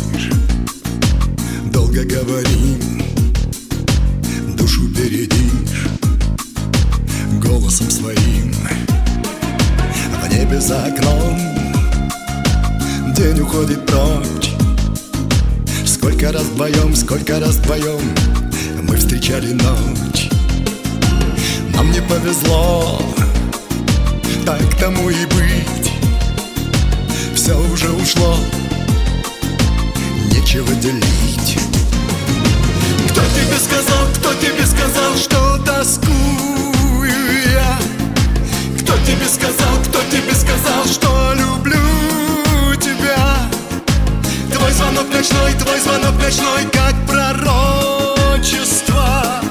долго говорим, душу бередишь голосом своим. В небе за окном день уходит прочь. Сколько раз вдвоем мы встречали ночь. Нам не повезло, так тому и быть. Все уже ушло, нечего делить. Кто тебе сказал, что тоскую я? Кто тебе сказал, что люблю тебя? Твой звонок ночной, как пророчество.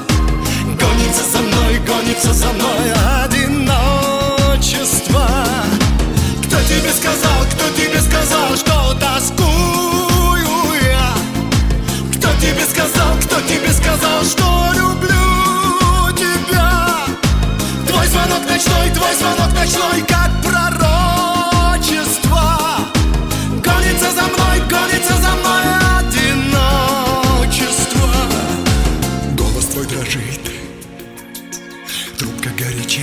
Гонится за мной одиночество. Кто тебе сказал, что тоскую я? Кто тебе сказал, что люблю тебя? Твой звонок ночной, как пророчество. Гонится за мной одиночество. Голос твой дрожит, трубка горяча,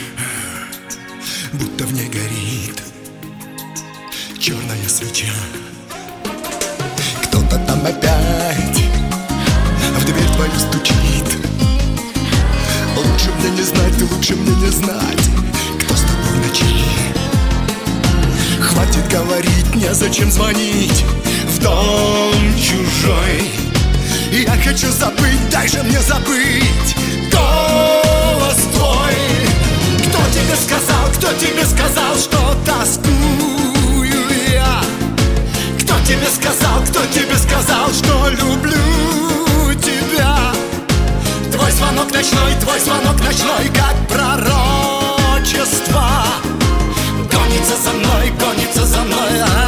будто в ней горит черная свеча. Кто-то там опять в дверь твою стучит. Лучше мне не знать, кто с тобой в ночи. Хватит говорить, незачем звонить в дом чужой. Я хочу забыть, дай же мне забыть голос твой. Кто тебе сказал, что тоскую я? Кто тебе сказал, что люблю тебя? Твой звонок ночной, как пророчество. Гонится за мной